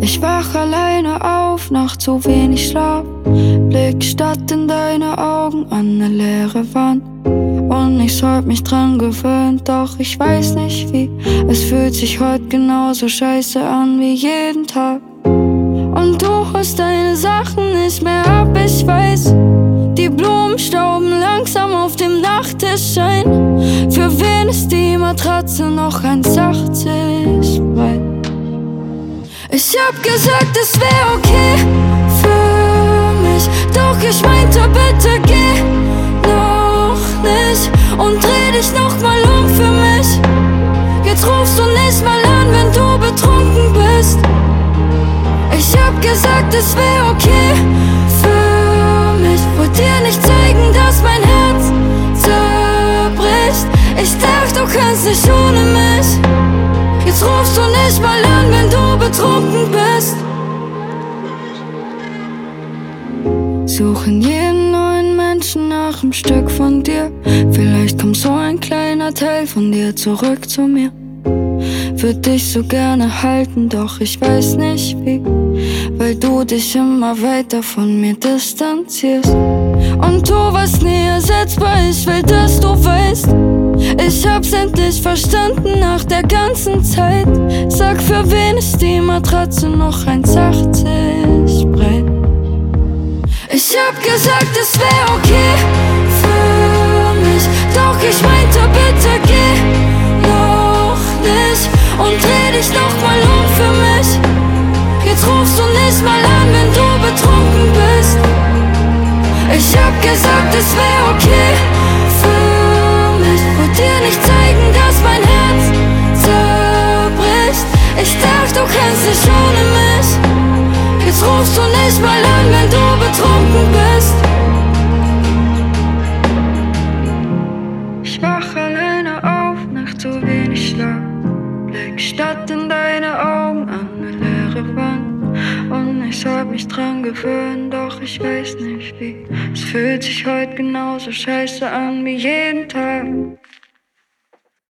Ich wach alleine auf, nach zu wenig Schlaf. Blick statt in deine Augen an ne leere Wand. Und ich sollt mich dran gewöhnt, doch ich weiß nicht wie. Es fühlt sich heute genauso scheiße an wie jeden Tag. Und du holst deine Sachen nicht mehr ab, ich weiß. Die Blumen stauben langsam auf dem Nachttisch ein. Für wen ist die Matratze noch 1,80 breit? Ich hab gesagt, es wär okay für mich, doch ich meinte, bitte geh noch nicht und dreh dich noch mal um für mich. Jetzt rufst du nicht mal an, wenn du betrunken bist. Ich hab gesagt, es wär okay für mich, wollt dir nicht zeigen, dass mein Herz zerbricht. Ich dachte, du kannst nicht ohne mich. Jetzt rufst du nicht mal an, wenn du betrunken bist. Suchen jeden neuen Menschen nach einem Stück von dir. Vielleicht kommt so ein kleiner Teil von dir zurück zu mir. Würd dich so gerne halten, doch ich weiß nicht wie, weil du dich immer weiter von mir distanzierst. Und du warst nie ersetzbar, ich will, dass du weißt. Ich hab's endlich verstanden nach der ganzen Zeit. Sag, für wen ist die Matratze noch 1,80 breit? Ich hab gesagt, es wär okay für mich, doch ich meinte, bitte geh noch nicht und dreh dich noch mal um für mich. Jetzt rufst du nicht mal an, wenn du betrunken bist. Ich hab gesagt, es wär okay für mich, wollt dir nicht zeigen, dass mein Herz zerbricht. Ich dachte, du kannst nicht ohne mich. Jetzt rufst du nicht mal an, wenn du betrunken bist. Ich wach alleine auf, nach zu wenig Schlaf. Blick statt in deine Augen an ne leere Wand. Und ich soll mich dran gewöhnen, doch ich weiß nicht wie. Es fühlt sich heute genauso scheiße an wie jeden Tag.